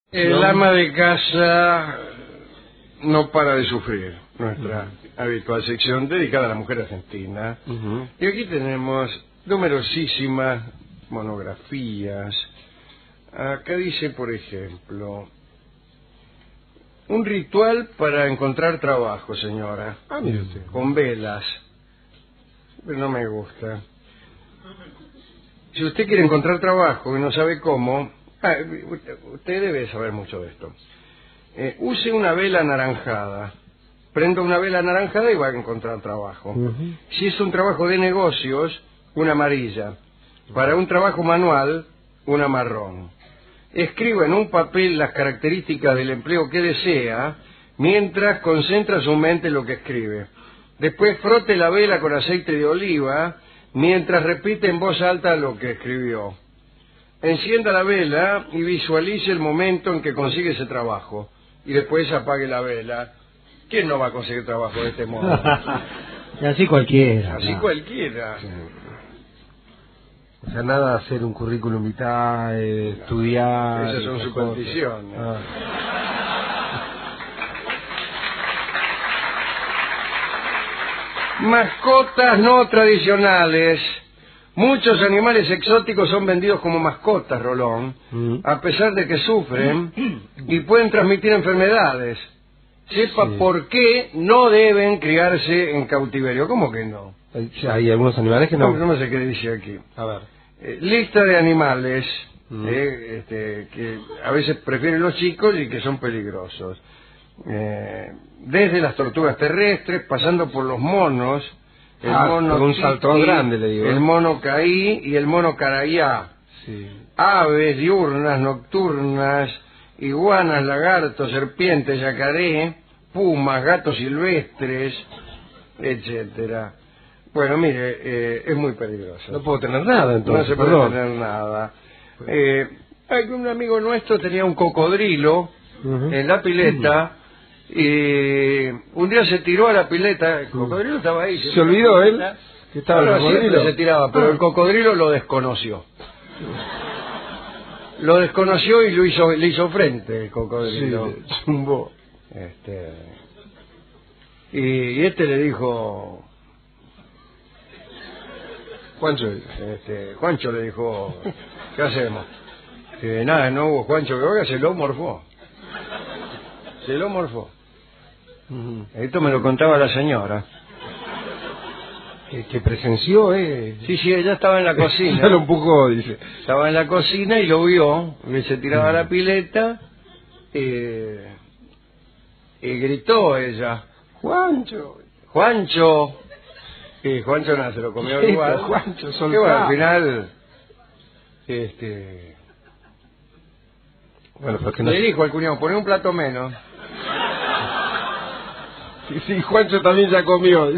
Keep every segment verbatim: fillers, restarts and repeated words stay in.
El ama de casa no para de sufrir, nuestra uh-huh. habitual sección dedicada a la mujer argentina. Uh-huh. Y aquí tenemos numerosísimas monografías. Acá dice, por ejemplo, un ritual para encontrar trabajo, señora. Ah, mire usted. Con velas. Pero no me gusta. Si usted quiere encontrar trabajo y no sabe cómo... Ah, usted debe saber mucho de esto. Eh, use una vela anaranjada. Prenda una vela anaranjada y va a encontrar trabajo. Uh-huh. Si es un trabajo de negocios, una amarilla. Para un trabajo manual, una marrón. Escriba en un papel las características del empleo que desea, mientras concentra su mente en lo que escribe. Después frote la vela con aceite de oliva, mientras repite en voz alta lo que escribió. Encienda la vela y visualice el momento en que consigue ese trabajo. Y después apague la vela. ¿Quién no va a conseguir trabajo de este modo? Así cualquiera. Así no. cualquiera. Sí. O sea, nada de hacer un currículum vitae, no. estudiar... Esas son supersticiones. Ah. Mascotas no tradicionales. Muchos animales exóticos son vendidos como mascotas, Rolón, mm. a pesar de que sufren y pueden transmitir enfermedades. Sepa sí. por qué no deben criarse en cautiverio. ¿Cómo que no? Hay algunos animales que no. No, no sé qué dice aquí. A ver. Eh, lista de animales mm. eh, este, que a veces prefieren los chicos y que son peligrosos. Eh, desde las tortugas terrestres, pasando por los monos. El ah, mono por un salto grande, le digo. El mono caí y el mono carayá. Sí. Aves diurnas, nocturnas, iguanas, lagartos, serpientes, yacaré, pumas, gatos silvestres, etcétera. Bueno, mire, eh, es muy peligroso. No puedo tener nada, entonces. No se puede perdón. tener nada. Eh, hay un amigo nuestro tenía un cocodrilo uh-huh. en la pileta. Uh-huh. Y un día se tiró a la pileta, el cocodrilo estaba ahí. ¿Se, ¿Se olvidó él? Que estaba no, el cocodrilo. se tiraba, pero el cocodrilo lo desconoció. Lo desconoció y lo hizo, le hizo frente el cocodrilo. Sí, zumbó. Este, y, y este le dijo... Juancho. Este, Juancho le dijo, ¿qué hacemos? Que nada, no hubo Juancho que oiga, se lo morfó. Se lo morfó. Uh-huh. Esto me lo contaba la señora. Que, que presenció, ¿eh? Sí, sí, ella estaba en la cocina. Ya lo empujó, dice. Estaba en la cocina y lo vio, que se tiraba uh-huh. a la pileta, eh, y gritó ella, ¡Juancho! ¡Juancho! Y Juancho no, se lo comió sí, igual. Juancho, que bueno, al final, este... Bueno, pero que no... le dijo al cuñado, poné un plato menos. Sí, sí, Juancho también ya comió.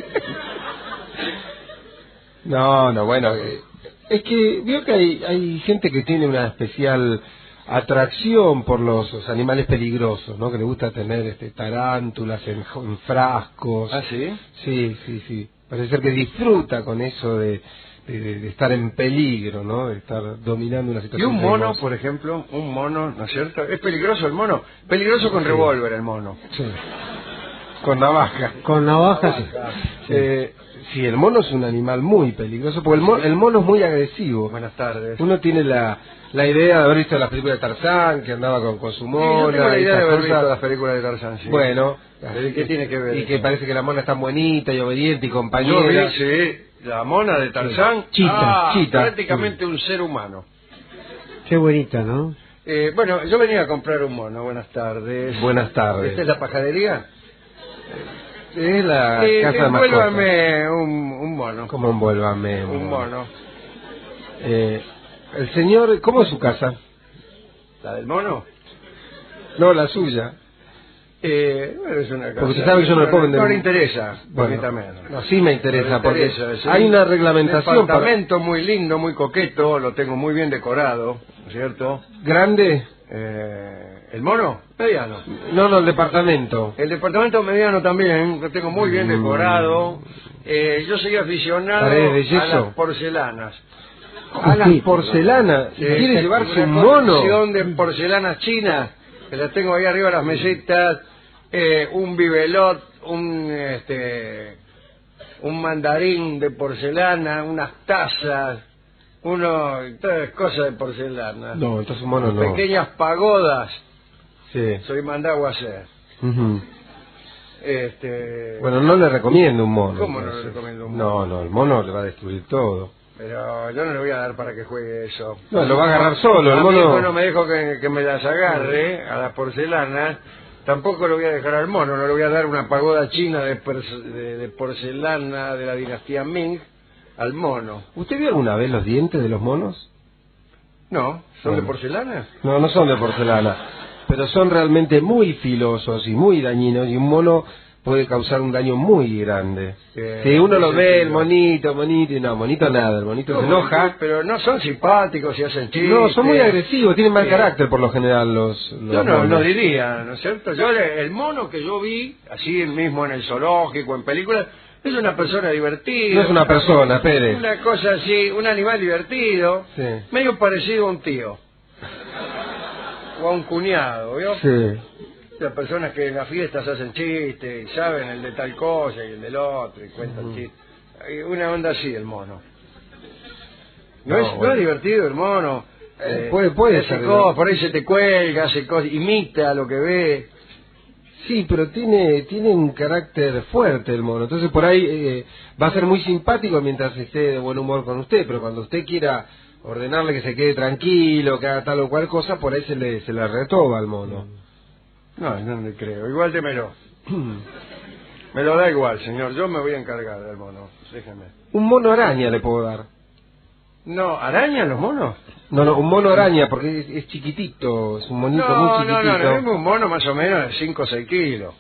No, no, bueno, eh, es que veo que hay, hay gente que tiene una especial atracción por los, los animales peligrosos, ¿no? Que le gusta tener este tarántulas en, en frascos. ¿Ah, sí? Sí, sí, sí. Parece ser que disfruta con eso de, de, de estar en peligro, ¿no? De estar dominando una situación. Y un mono, peligrosa. por ejemplo, un mono, ¿no es cierto? Es peligroso el mono. Peligroso con sí. revólver el mono. Sí. Con navaja. Con navaja, sí. Sí. Eh, sí, el mono es un animal muy peligroso, porque el mono, el mono es muy agresivo. Buenas tardes. Uno tiene la, la idea de haber visto las películas de Tarzán, que andaba con, con su mona. Sí, yo tengo la idea de haber cosas. visto las películas de Tarzán, sí. Bueno. ¿Qué tiene que ver? Y que parece que la mona está buenita y obediente y compañera. Yo vi, sí, la mona de Tarzán. Chita, ah, chita. Prácticamente un ser humano. Qué bonita, ¿no? Eh, bueno, yo venía a comprar un mono. Buenas tardes. Buenas tardes. ¿Esta es la pajadería? Es la eh, casa de mascotas. Envuélvame un, un mono. ¿Cómo envuélvame? Un mono. Eh, el señor, ¿cómo es su casa? ¿La del mono? No, la suya. Eh, bueno, es una casa. Porque usted sabe que yo no le puedo vender. No le interesa. Bueno, no, sí me interesa, no me interesa porque hay una reglamentación. Un departamento para... muy lindo, muy coqueto, lo tengo muy bien decorado, ¿cierto? ¿Grande? Eh, ¿El mono? Mediano. No, no, el departamento. El departamento mediano también, lo tengo muy bien decorado. Eh, yo soy aficionado de a las porcelanas. A las porcelanas. Sí, ¿Quiere llevarse una un mono? colección de porcelanas chinas, que las tengo ahí arriba de las mesetas, eh, un bibelot, un este un mandarín de porcelana, unas tazas, uno, todas cosas de porcelana. No, entonces un mono no. Pequeñas pagodas. Sí. Soy mandado a hacer. Uh-huh. Este... Bueno, no le recomiendo un mono. ¿Cómo no entonces. le recomiendo un mono? No, no, el mono le va a destruir todo. Pero yo no le voy a dar para que juegue eso. No, lo va a agarrar solo, el a mono... mi hijo no me dejo que, que me las agarre a las porcelanas. Tampoco lo voy a dejar al mono, no le voy a dar una pagoda china de, de, de porcelana de la dinastía Ming al mono. ¿Usted vio alguna vez los dientes de los monos? No, ¿son No. de porcelana? No, no son de porcelana, pero son realmente muy filosos y muy dañinos, y un mono puede causar un daño muy grande. Eh, Si uno lo sí, ve, sí, el sí. monito, monito, y no, monito nada, el monito se ¿Cómo? enoja. Pero no son simpáticos y hacen chistes. No, son muy agresivos, tienen mal Sí. carácter por lo general los, los Yo no, monos. no diría, ¿no es cierto? Yo el mono que yo vi, así mismo en el zoológico, en películas, es una persona divertida. No es una persona, espere. Una cosa así, un animal divertido, Sí. medio parecido a un tío. O a un cuñado, ¿vio? Sí. Las personas que en las fiestas hacen chistes y saben el de tal cosa y el del otro y cuentan Ujú. chistes. Hay una onda así el mono. No, No, es, no bueno. es divertido el mono. Eh, puede- puede hace ser, cosas, ¿no? por ahí se te cuelga, hace cosas, imita lo que ve. Sí, pero tiene tiene un carácter fuerte el mono. Entonces por ahí eh, va a ser muy simpático mientras esté de buen humor con usted, pero cuando usted quiera ordenarle que se quede tranquilo, que haga tal o cual cosa, por ahí se le, se le retoba al mono. No, no le creo. Igual démelo. Me lo da igual, señor. Yo me voy a encargar del mono. Déjeme. Un mono araña le puedo dar. No, ¿arañan los monos? No, no, un mono araña porque es, es chiquitito, es un monito muy No, no, chiquitito. no, no, es un mono más o menos de cinco o seis kilos.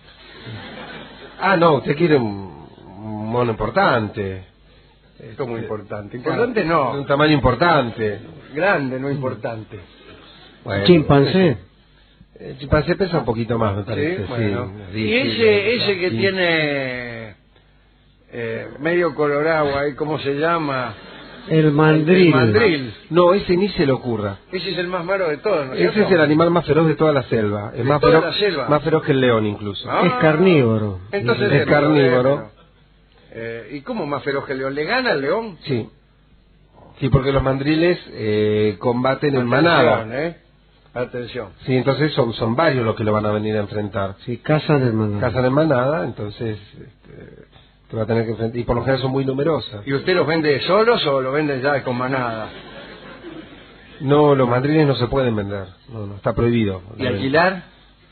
Ah, no, usted quiere un, un mono importante. Es como Este, importante. Importante De no. un tamaño importante. Grande, no importante. Bueno, Chimpancé. El chimpancé pesa un poquito más, me parece. Sí, bueno. sí, Y sí, ese, sí, ese que sí. tiene eh, medio colorado ahí, ¿cómo se llama? El mandril. El mandril. No, ese ni se le ocurra. Ese es el más malo de todos, ¿no es Ese cierto? es el animal más feroz de toda la selva. Es ¿De más toda feroz, la selva? más feroz que el león incluso. Ah, Es carnívoro. Entonces Es démelo, carnívoro. démelo. Eh, ¿Y cómo más feroz que el león? ¿Le gana el león? Sí. Sí, porque los mandriles eh, combaten en manada. Atención, ¿eh? Atención. Sí, entonces son, son varios los que lo van a venir a enfrentar. Sí, casa del mandril. Cazan en manada, entonces este, te va a tener que enfrentar. Y por lo general son muy numerosas. ¿Y usted los vende solos o los vende ya con manada? No, los mandriles no se pueden vender. No, no, está prohibido. ¿Y alquilar?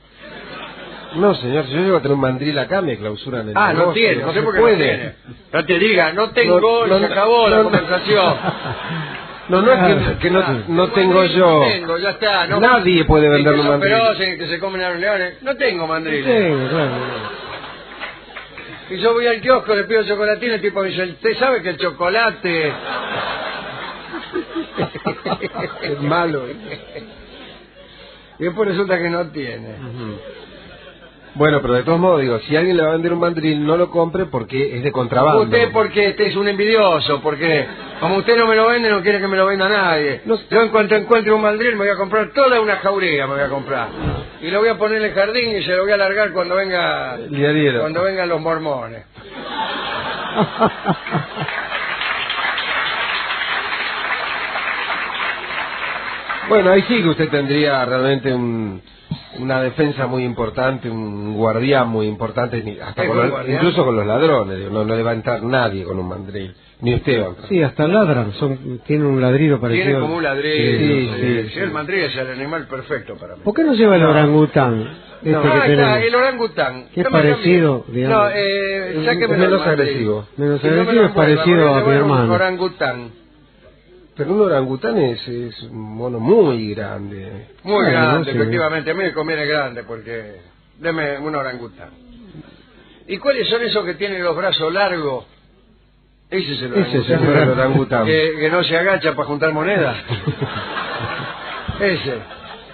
No, señor, si yo llego a tener un mandril acá, me clausuran el Ah, no negocio, tiene, no sé se por qué puede. no tiene. No te diga, no tengo, No, no, se acabó la no, conversación. No, no es que, que no, no tengo Mandril yo. No tengo, ya está. No, Nadie puede Sí, vender que un son mandril. feroces, que se comen a los leones. No tengo mandriles. Sí, claro. Y yo voy al kiosco, le pido chocolatina, el tipo me dice, ¿usted sabe que el chocolate Es malo. Y después resulta que no tiene. Bueno, pero de todos modos, digo, si alguien le va a vender un mandril, no lo compre porque es de contrabando. Usted porque este es un envidioso, porque como usted no me lo vende, no quiere que me lo venda nadie. No. Yo en cuanto encuentre un mandril me voy a comprar toda una jauría, me voy a comprar. Y lo voy a poner en el jardín y se lo voy a largar cuando venga Liariero. cuando vengan los mormones. Bueno, ahí sí que usted tendría realmente un, una defensa muy importante, un guardián muy importante, ni- hasta ¿Es con un los- guardián? incluso con los ladrones. Digo, no, no le va a entrar nadie con un mandril, ni usted va a entrar. Sí, hasta ladran. Son, tienen un ladrido parecido. Tiene como un ladrillo. Sí, sí, sí, sí. sí. El mandril es el animal perfecto para mí. ¿Por qué no lleva el No. orangután? Este No. que Ah, está, tenemos. el orangután. Que es Cambie, parecido, cambie. digamos. No, eh, Es sáqueme menos agresivo. Menos Si no me agresivo lo es parecido envuelva, a voy mi llevar un hermano. orangután. Pero un orangután es, es un mono muy grande. Muy Bueno, grande, sí. efectivamente. A mí me conviene grande porque... Deme un orangután. ¿Y cuáles son esos que tienen los brazos largos? Ese es el Ese es orangután. el orangután. Que, que no se agacha para juntar monedas. Ese.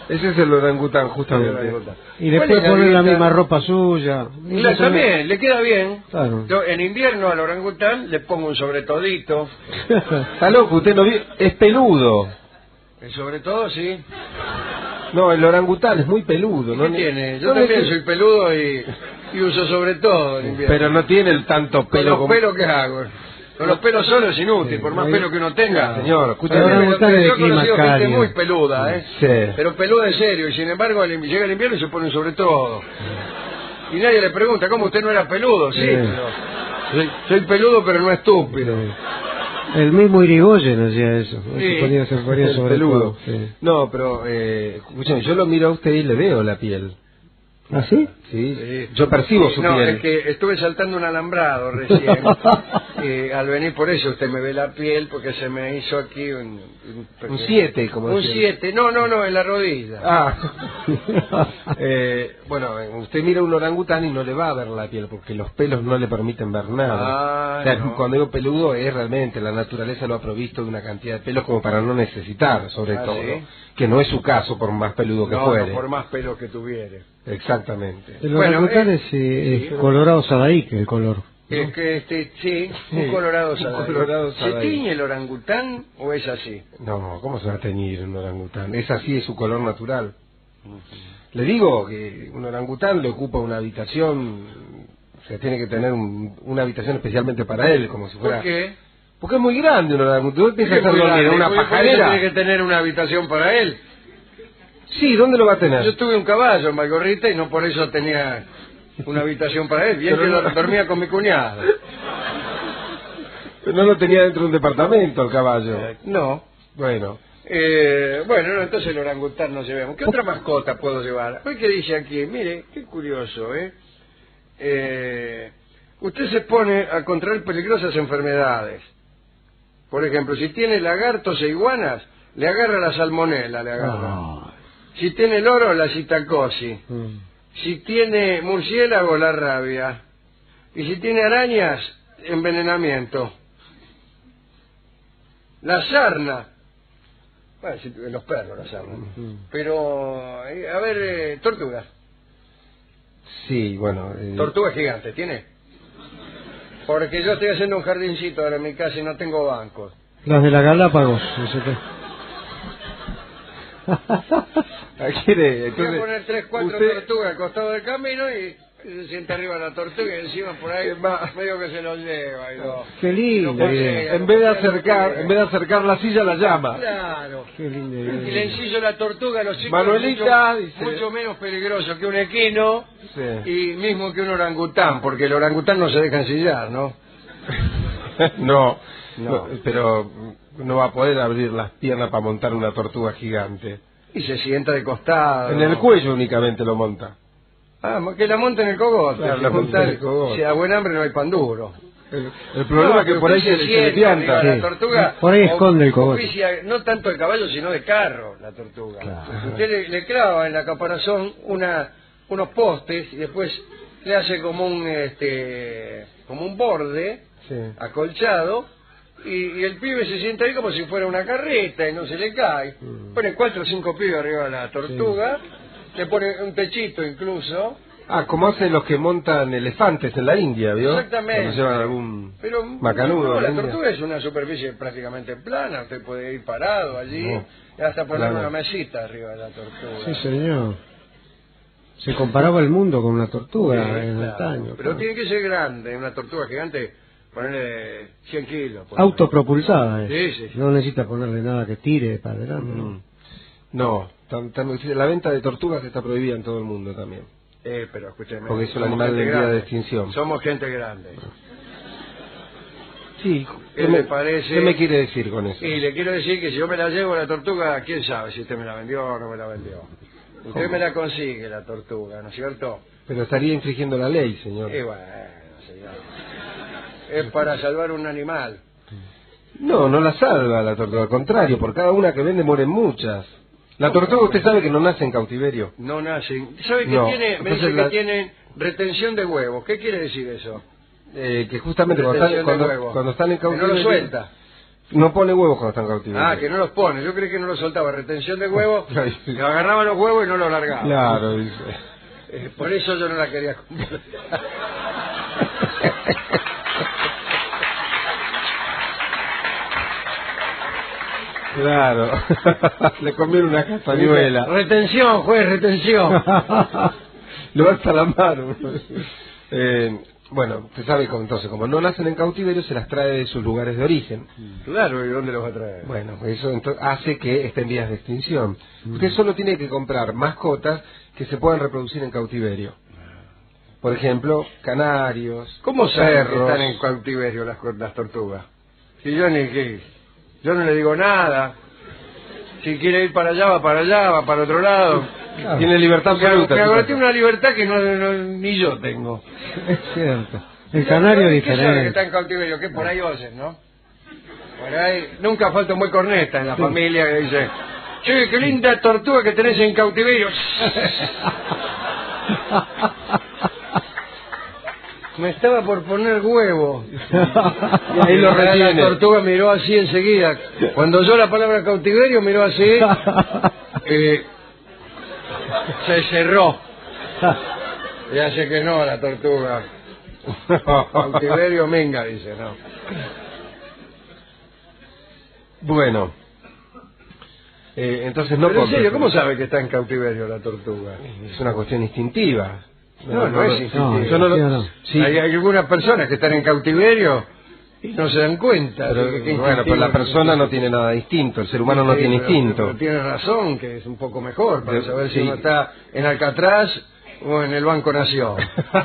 Ese es el orangután, justamente. El orangután. Y le ¿Cuál puede es la poner la dieta? misma ropa suya. Y Claro, no se- también, le queda bien. Claro. Yo en invierno al orangután le pongo un sobretodito. Está loco, usted no vio. Es peludo. El sobre todo, sí. No, el orangután es muy peludo. ¿Qué ¿no? tiene? Yo No también neces- soy peludo y, y uso sobre todo en invierno. Pero no tiene el tanto Con pelo los como... pelos que hago. Con los pelos solos es inútil, Sí, por más ahí- pelo que uno tenga. Señor, escúchame. Pero El orangután es de yo he conocido clima gente cálido. muy peluda, ¿eh? Sí. Pero peluda en serio, y sin embargo al- llega el invierno y se pone sobre todo. Y nadie le pregunta, ¿cómo usted no era peludo? Sí, Sí. pero soy, soy peludo pero no estúpido. El mismo Irigoyen hacía eso. Sí. Se ponía, se ponía El sobre peludo. todo. Sí. No, pero, eh, escúchame, yo lo miro a usted y le veo la piel. ¿Ah, sí? Sí, Sí. yo percibo su no, piel. es que estuve saltando un alambrado recién. Y al venir por eso usted me ve la piel porque se me hizo aquí un... Un siete, como Un decía. siete, no, no, no, en la rodilla. Ah, eh, bueno, eh, usted mira un orangután y no le va a ver la piel porque los pelos no le permiten ver nada. Ah, O sea, no. cuando digo peludo es realmente la naturaleza lo ha provisto de una cantidad de pelos como para no necesitar, sobre Ah, todo. ¿sí? Que no es su caso por más peludo que no, fuere. no, por más pelo que tuviere. Exactamente. El Bueno, orangután eh, es, eh, sí. es colorado sadaíque, el color. Es que este, sí, Sí, un colorado un Sadaí. colorado ¿Se Sadaí. tiñe el orangután o es así? No, ¿cómo se va a teñir un orangután? Es así, es su color natural. Le digo que un orangután le ocupa una habitación, o sea, tiene que tener un- una habitación especialmente para él, como si fuera... ¿Por qué? Porque es muy grande un orangután. ¿Dónde ¿Por piensa qué hacer muy dormir? grande? ¿Una Porque por eso pajarera? tiene que tener una habitación para él. Sí, ¿dónde lo va a tener? Yo tuve un caballo en Valgorrita y no por eso tenía una habitación para él. Bien Pero que no- lo- dormía con mi cuñado. No lo tenía dentro de un departamento el caballo. No. Bueno, Eh, bueno, no, entonces el orangután no llevemos. ¿Qué otra mascota puedo llevar? Hoy que dice aquí, mire, qué curioso, ¿eh? Eh, Usted se pone a contraer peligrosas enfermedades. Por ejemplo, si tiene lagartos e iguanas, le agarra la salmonela, le agarra. Ah. Si tiene loro, la citacosi. Mm. Si tiene murciélago, la rabia. Y si tiene arañas, envenenamiento. La sarna. Bueno, si- los perros, la sarna. Mm. Pero, eh, a ver, eh, tortugas. sí, bueno... eh, Tortugas gigantes, ¿tiene? Porque yo estoy haciendo un jardincito ahora en mi casa y no tengo bancos. Las de la Galápagos. no sé qué. quiere, Voy a entonces, poner tres, cuatro usted- tortugas al costado del camino y se sienta arriba la tortuga y encima por ahí medio que se lo lleva. Y lo, Qué lindo. lo pasea, idea. En lo vez de pasea, lo acercar, pasea. en vez de acercar la silla, la llama. Claro. Qué lindo. Y le inciso la tortuga a los chicos. Manuelita, mucho, dice. mucho menos peligroso que un equino Sí. y mismo que un orangután, porque el orangután no se deja ensillar, ¿no? no, No. no, pero no va a poder abrir las piernas para montar una tortuga gigante. Y se sienta de costado. En el cuello únicamente lo monta. Ah, que la monta en el cogote. Claro, si la monta junta- en el cogote. Si a buen hambre no hay pan duro. El, el problema No, es que pero por ahí usted se, se le sienta arriba pianta. de La Sí. tortuga Por ahí o- esconde el cogote. oficia no tanto de caballo, sino de carro, la tortuga. Claro. Usted le, le clava en la caparazón una, unos postes y después le hace como un este como un borde Sí. acolchado y, y el pibe se sienta ahí como si fuera una carreta y no se le cae. Mm. Pone cuatro o cinco pibes arriba de la tortuga, le pone un techito incluso. Ah, como hacen los que montan elefantes en la India, ¿vio? Exactamente. Cuando llevan algún Pero macanudo. no, a la India. tortuga es una superficie prácticamente plana, usted puede ir parado allí No. y hasta poner Claro. una mesita arriba de la tortuga. Sí, señor. Se comparaba el mundo con una tortuga Sí, en claro. antaño. Pero claro. tiene que ser grande, una tortuga gigante, ponerle cien kilos. por Autopropulsada. es. Sí, sí, sí. No necesita ponerle nada que tire para adelante. Mm. ¿no? No, tan- tan- la venta de tortugas está prohibida en todo el mundo también. Eh, pero escúcheme. Porque es un somos animal gente en vía grande. de extinción. Somos gente grande. Sí, ¿Qué ¿qué le me, parece? ¿qué me quiere decir con eso? Y le quiero decir que si yo me la llevo la tortuga, quién sabe si usted me la vendió o no me la vendió. Usted ¿Cómo? me la consigue, la tortuga, ¿no es cierto? Pero estaría infringiendo la ley, señor. Y bueno, señor. Es para salvar un animal. No, no la salva la tortuga, al contrario, por cada una que vende mueren muchas. La tortuga usted sabe que no nace en cautiverio. No nacen. ¿Sabe que No, tiene? Me entonces dice que la- tienen retención de huevos. ¿Qué quiere decir eso? Eh, que justamente cuando están, Retención de cuando, huevos. cuando están en Que no cautiverio... lo suelta. No pone huevos cuando está en cautiverio. Ah, que no los pone. Yo creí que no los soltaba. Retención de huevos. Le agarraba los huevos y no los largaba. Claro, dice. Eh, por eso yo no la quería comprar. Claro. Le comieron una castañuela. Retención, juez, retención. Lo va hasta la mano. Eh, bueno, usted sabe cómo, entonces, como no nacen en cautiverio, se las trae de sus lugares de origen. Claro, ¿y dónde los va a traer? Bueno, eso entonces hace que estén en vías de extinción. Usted solo tiene que comprar mascotas que se puedan reproducir en cautiverio. Por ejemplo, canarios, ¿Cómo saben que perros. están en cautiverio las, las tortugas? Si yo ni que, yo no le digo nada. Si quiere ir para allá, va para allá, va para otro lado. Claro. Tiene libertad absoluta. Me agoté una libertad que no, no- ni yo tengo. Es cierto. El canario es ¿Qué sabe que diferente. está en cautiverio? Que por ahí oyen, ¿no? Por ahí nunca falta un buen corneta en la familia que dice: che, qué linda tortuga que tenés en cautiverio. Me estaba por poner huevo. Y ahí lo La retiene. tortuga miró así enseguida. Cuando oyó la palabra cautiverio, miró así. eh, se cerró. Y hace que no, la tortuga. Cautiverio minga, dice, no. Bueno. Eh, entonces no Pero en compre. serio, ¿cómo sabe que está en cautiverio la tortuga? Es una cuestión instintiva. No, no es instintivo. Yo no lo- sí o no. sí. Hay, hay algunas personas que están en cautiverio y no se dan cuenta. Pero, de que- que bueno, pero la instintivo- persona no tiene nada distinto, el ser humano no Sí, tiene pero- instinto. Pero tiene razón, que es un poco mejor para De- saber si sí. uno está en Alcatraz o en el Banco Nación.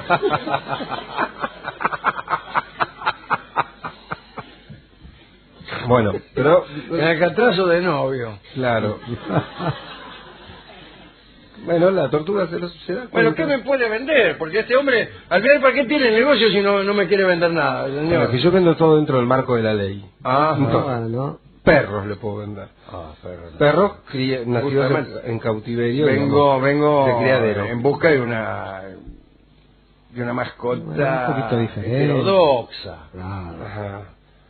Bueno, pero En Alcatraz o de novio. claro. Bueno, la tortuga se, lo, se da Bueno, cuenta. ¿qué me puede vender? Porque este hombre, al final, ¿para qué tiene el negocio si no, no me quiere vender nada, Bueno, señor? que yo vendo todo dentro del marco de la ley. Ah, No. Bueno, Perros le puedo vender. ah, perdón. Perros cría- nacidos en, Justamente. en cautiverio. Vengo, digamos, vengo de criadero. en busca de una de una mascota Bueno, un poquito diferente. heterodoxa. claro. Ajá.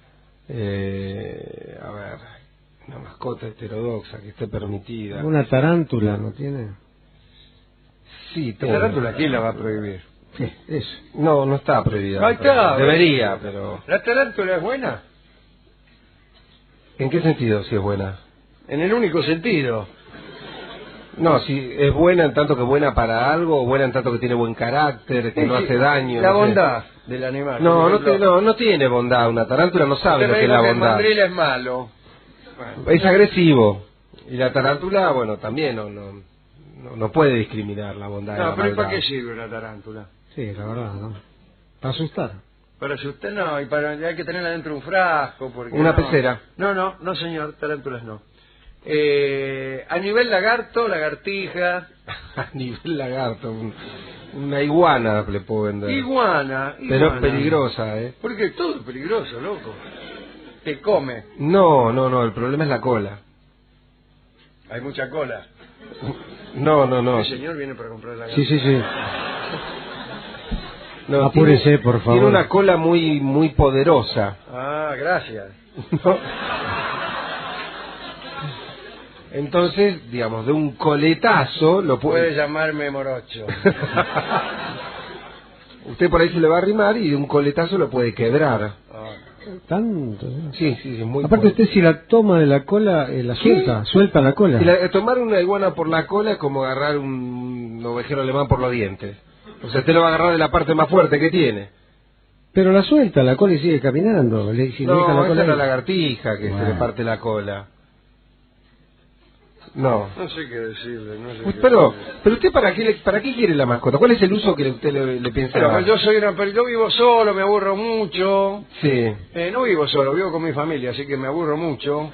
Eh, a ver, una mascota heterodoxa que esté permitida. Una tarántula, ¿no tiene? Sí, La tarántula, ¿quién la va a prohibir? Sí, eso. No, no está prohibida. Ahí está. Debería, pero... ¿La tarántula es buena? ¿En qué sentido si es buena? En el único sentido. No, si es buena en tanto que buena para algo, o buena en tanto que tiene buen carácter, que no hace daño. La no sé. bondad del animal. No, por no, ejemplo. te- no, no tiene bondad. Una tarántula no sabe Usted lo me que es dijo la que el bondad. mandril es malo. Bueno, Es agresivo. Y la tarántula, bueno, también no, no, no, no puede discriminar la bondad. de no, la pero ¿y para maldad. qué sirve una tarántula? Sí, la verdad, ¿no? Para asustar. Para si usted no, y para hay que tenerla dentro de un frasco. Porque Una no. pecera. No, no, no señor, tarántulas no. Eh, a nivel lagarto, lagartija, A nivel lagarto, un- una iguana le puedo vender. iguana, Pero iguana. es peligrosa, ¿eh? Porque todo es peligroso, loco. Te come, No, no, no, el problema es la cola. hay mucha cola. No, no, no. El señor viene para comprar lagarto. Sí, sí, sí. No, Apúrese, tiene- por favor. Tiene una cola muy, muy poderosa. Ah, gracias. ¿No? Entonces, digamos, de un coletazo lo Puede puede... llamarme morocho. Usted por ahí se le va a arrimar y de un coletazo lo puede quebrar. Ah. Tanto. ¿no? Sí, sí, sí, muy Aparte fuerte. usted si la toma de la cola, eh, la Sí. suelta, suelta la cola. Y la- tomar una iguana por la cola es como agarrar un ovejero alemán por los dientes. O sea, usted lo va a agarrar de la parte más fuerte que tiene. Pero la suelta, la cola y sigue caminando. Le, si le deja No, la esa cola es la ahí. lagartija que se Bueno. le parte la cola. No. No sé qué decirle, no sé Pues, qué pero, decirle. pero usted para qué, le- para qué quiere la mascota? ¿Cuál es el uso que le- usted le, le piensa Pero dar? yo soy una, pero yo vivo solo, me aburro mucho. Sí. Eh, no vivo solo, vivo con mi familia, así que me aburro mucho.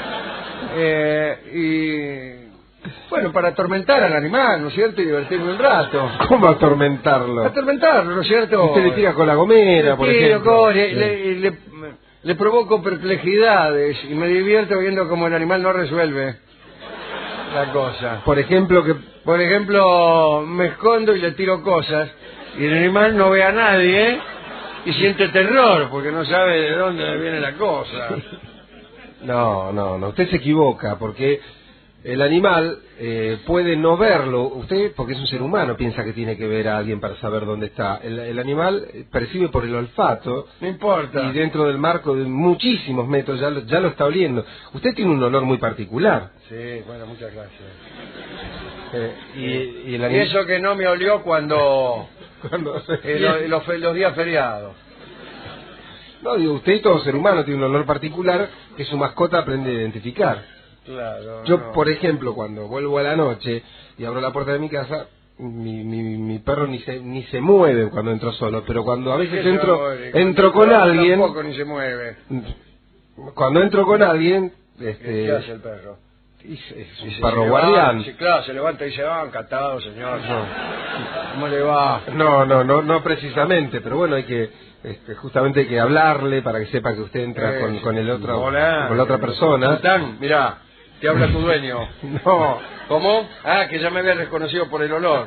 Eh, y bueno, para atormentar al animal, ¿no es cierto? Y divertirme un rato. ¿Cómo atormentarlo? Atormentarlo, ¿no es cierto? Usted le tira con la gomera, por Le tiro ejemplo. con- le, le- le- le provoco perplejidades y me divierto viendo cómo el animal no resuelve la cosa. Por ejemplo, que... Por ejemplo, me escondo y le tiro cosas y el animal no ve a nadie y siente terror porque no sabe de dónde viene la cosa. No, no, no, usted se equivoca, porque el animal eh, puede no verlo. Usted, porque es un ser humano, piensa que tiene que ver a alguien para saber dónde está. El, el animal percibe por el olfato. No importa. Y dentro del marco de muchísimos metros ya lo, ya lo está oliendo. Usted tiene un olor muy particular. Sí, bueno, muchas gracias. Eh, y, y, el Y animal... eso que no me olió cuando... cuando eh, lo- los, fe- los días feriados. No, digo, usted, todo ser humano, tiene un olor particular que su mascota aprende a identificar. Claro. Yo, no. por ejemplo, cuando vuelvo a la noche y abro la puerta de mi casa, mi, mi, mi perro ni se ni se mueve cuando entro solo, pero cuando a veces ¿Qué entro se mueve? entro Cuando con entro, alguien, Tampoco ni se mueve. cuando entro con alguien, ¿Qué este, hace el perro? y se- es Y un se- perro se guardián. levanta, sí, claro, se levanta y se va, encantado, señor. ¿Cómo le va? No, no, no, no precisamente, pero bueno, hay que, este, justamente hay que hablarle para que sepa que usted entra Eh, con, con el otro, hola. con la otra persona. Sultán, mirá, te habla tu dueño. No, ¿Cómo? Ah, que ya me había reconocido por el olor.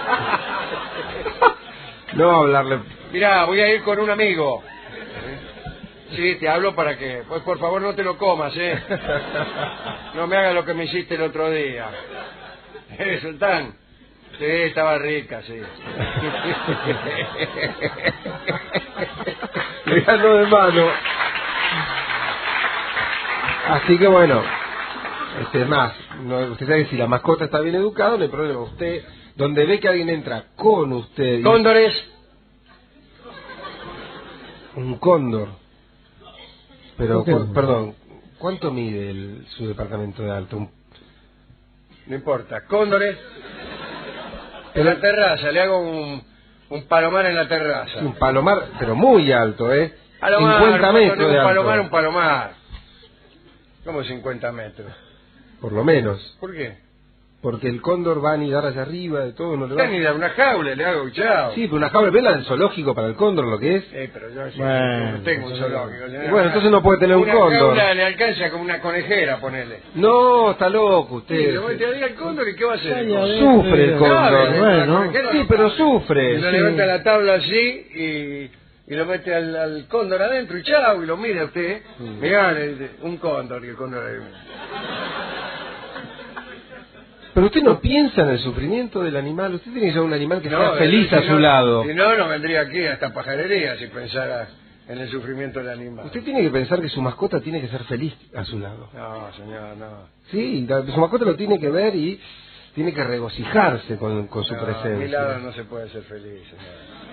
no hablarle. Mirá, voy a ir con un amigo. Sí, te hablo para que... Pues por favor no te lo comas, ¿eh? No me hagas lo que me hiciste el otro día. ¿Eh, Sultán? Sí, estaba rica, sí. Le ganó de mano. Así que bueno, este más, no, usted sabe que si la mascota está bien educada, no hay problema. Usted, donde ve que alguien entra con usted, y- Cóndores. un cóndor. Pero, ¿Por qué? cu- perdón, ¿cuánto mide el, su departamento de alto? Un- No importa. Cóndores. En la terraza, le hago un, un palomar en la terraza. un palomar, pero muy alto, ¿eh? Palomar, cincuenta cuando metros digo de un palomar, alto. un palomar. ¿Cómo cincuenta metros? Por lo menos. ¿Por qué? Porque el cóndor va a anidar allá arriba, de todo, no le va. Ni de una jaula, le hago chao. Sí, pero una jaula, ¿ven la del zoológico para el cóndor lo que es? Eh, pero yo sí, Bueno, no tengo un zoológico. señora. Bueno, entonces no puede tener un una cóndor. jaula le alcanza como una conejera, ponele. No, está loco Sí, usted. le voy a tirar el cóndor y ¿qué va a hacer? Ay, el a cóndor? ver. Sufre el Claro, cóndor. bueno. la conejera Sí, no pero para. sufre. Y lo sí. levanta la tabla así y, y lo mete al, al cóndor adentro y chao, y lo mira usted. Mm. Mirá, el- un cóndor y el cóndor ahí. Pero usted no piensa en el sufrimiento del animal. Usted tiene que ser un animal que sea No, feliz si a no- su lado. Si no, no vendría aquí a esta pajarería si pensara en el sufrimiento del animal. Usted tiene que pensar que su mascota tiene que ser feliz a su lado. No, señor, no. Sí, la- su mascota lo tiene que ver y tiene que regocijarse con, con su No, presencia. a mi lado no se puede ser feliz, señor.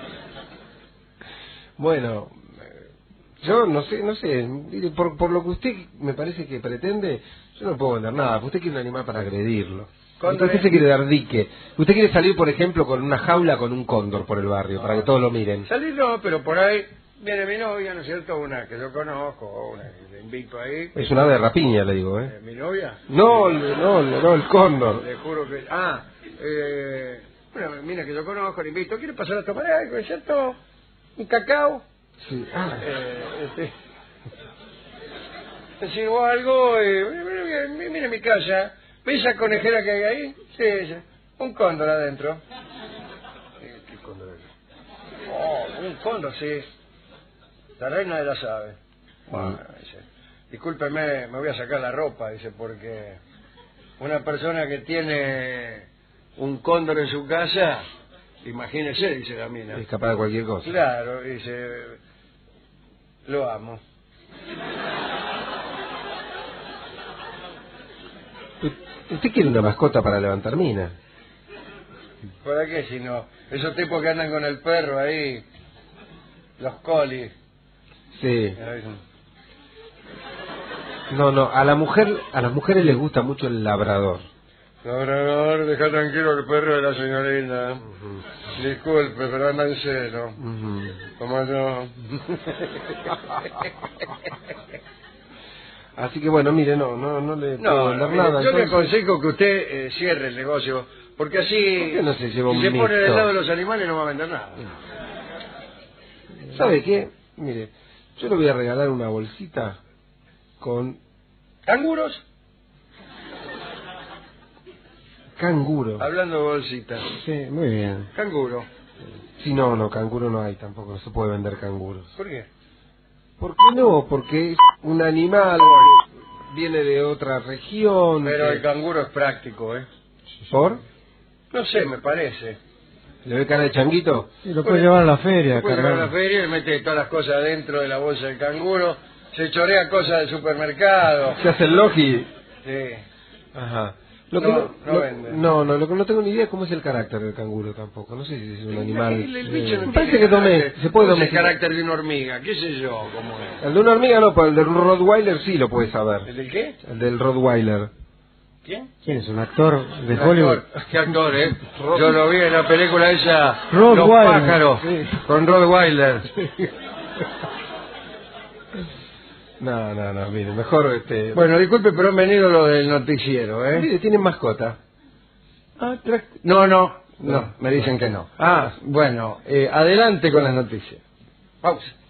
Bueno, eh, yo no sé, no sé, mire, por, por lo que usted me parece que pretende, yo no puedo vender nada, porque usted quiere un animal para agredirlo. Cóndor Usted es- se quiere dar dique. Usted quiere salir, por ejemplo, con una jaula con un cóndor por el barrio, para que todos lo miren. Salir no, pero por ahí viene mi novia, ¿no es cierto? Una que yo conozco, una que le invito ahí. Es una ave de rapiña, le digo, Eh, ¿eh? ¿Mi novia? No, le- no, le- no, el cóndor. Le juro que... Ah, eh, una mina que yo conozco, le invito. ¿Quiere pasar a tomar algo, es cierto? ¿Un cacao? Sí. Ah, Eh, este... Te sirvo algo, eh, mire, mire, mire mi casa. ¿Ves esa conejera que hay ahí? Sí, sí. Un cóndor adentro. Eh, ¿Qué cóndor es? Oh, un cóndor, sí. La reina de las aves. Bueno, dice, discúlpeme, me voy a sacar la ropa, dice, porque una persona que tiene un cóndor en su casa, imagínese, dice la mina. es capaz de cualquier cosa. Claro, dice, lo amo. Usted quiere una mascota para levantar mina. ¿Para qué si no? Esos tipos que andan con el perro ahí, los colis. Sí. No, no, a la mujer, a las mujeres les gusta mucho el labrador. Labrador, deja tranquilo el perro de la señorita. Disculpe, pero anda en celo. Ujú. Como yo. Así que bueno, mire, no, no, no le puedo No, vender mire, nada. yo le entonces- aconsejo que usted eh, cierre el negocio, porque así, ¿Por qué no se lleva si un se pone del mixto? lado de los animales no va a vender nada. ¿Sabe qué? Mire, yo le voy a regalar una bolsita con ¿Canguros? canguro. Hablando de bolsitas. Sí, muy bien. Canguro. Sí, no, no, canguro no hay tampoco, no se puede vender canguros. ¿Por qué? ¿Por qué no? Porque es un animal... viene de otra región. Pero que- el canguro es práctico, ¿eh? ¿Por? No sé, me parece. ¿Le ve cara de changuito? Y lo puede llevar a la feria, Después va a la cargar. feria y mete todas las cosas dentro de la bolsa del canguro, se chorea cosas del supermercado. Se hace el logi. Sí. Ajá. Lo que No, no, no lo- vende. no, no, lo que no tengo ni idea es cómo es el carácter del canguro tampoco. No sé si es un animal. El, el eh, bicho no me parece tiene que tomé, carácter. se puede ¿Cómo es el domesticar. carácter de una hormiga, qué sé yo, cómo es. El de una hormiga no, pero el del Rottweiler sí lo puedes saber. ¿El del qué? El del Rottweiler. ¿Quién? ¿Quién es? ¿Un actor de Un Hollywood? actor. ¿Qué actor, eh? Yo lo vi en la película esa, Rod Los Weiler. pájaros, Sí. con Rod Weiler. No, no, no, mire, mejor este. Bueno, disculpe, pero han venido lo del noticiero, ¿eh? mire, tienen mascota. Ah, tra- no, no, no, me dicen que no. Ah, Bueno, eh, adelante con las noticias. Pausa.